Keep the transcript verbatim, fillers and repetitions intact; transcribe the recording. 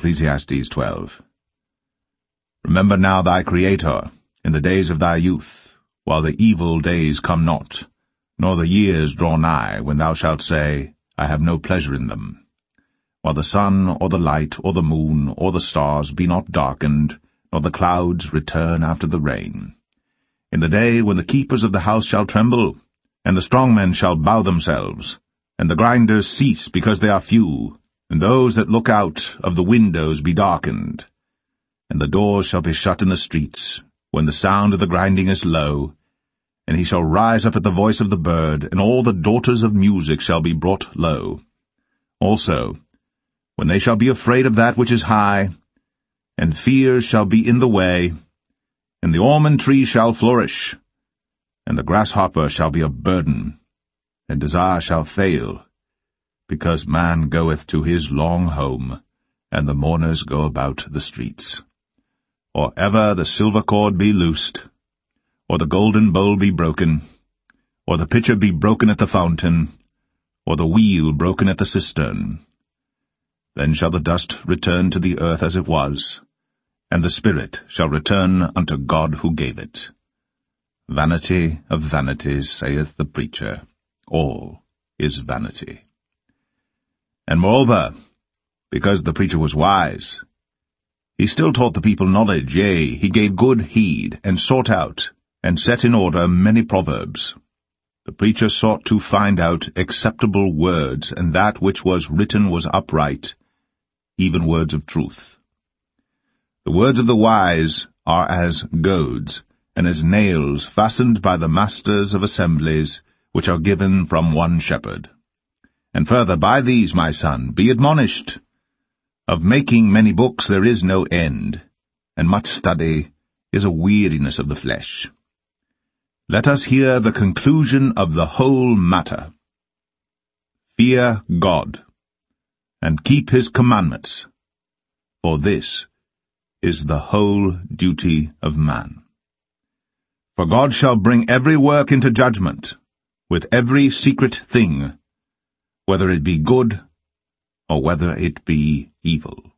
Ecclesiastes twelve. Remember now thy Creator in the days of thy youth, while the evil days come not, nor the years draw nigh, when thou shalt say, I have no pleasure in them. While the sun, or the light, or the moon, or the stars be not darkened, nor the clouds return after the rain. In the day when the keepers of the house shall tremble, and the strong men shall bow themselves, and the grinders cease because they are few, and those that look out of the windows be darkened. And the doors shall be shut in the streets, when the sound of the grinding is low, and he shall rise up at the voice of the bird, and all the daughters of music shall be brought low. Also, when they shall be afraid of that which is high, and fear shall be in the way, and the almond tree shall flourish, and the grasshopper shall be a burden, and desire shall fail, because man goeth to his long home, and the mourners go about the streets. Or ever the silver cord be loosed, or the golden bowl be broken, or the pitcher be broken at the fountain, or the wheel broken at the cistern. Then shall the dust return to the earth as it was, and the spirit shall return unto God who gave it. Vanity of vanities, saith the preacher, all is vanity. And moreover, because the preacher was wise, he still taught the people knowledge, yea, he gave good heed, and sought out, and set in order many proverbs. The preacher sought to find out acceptable words, and that which was written was upright, even words of truth. The words of the wise are as goads, and as nails fastened by the masters of assemblies, which are given from one shepherd. And further, by these, my son, be admonished. Of making many books there is no end, and much study is a weariness of the flesh. Let us hear the conclusion of the whole matter. Fear God, and keep his commandments, for this is the whole duty of man. For God shall bring every work into judgment, with every secret thing, whether it be good, or whether it be evil.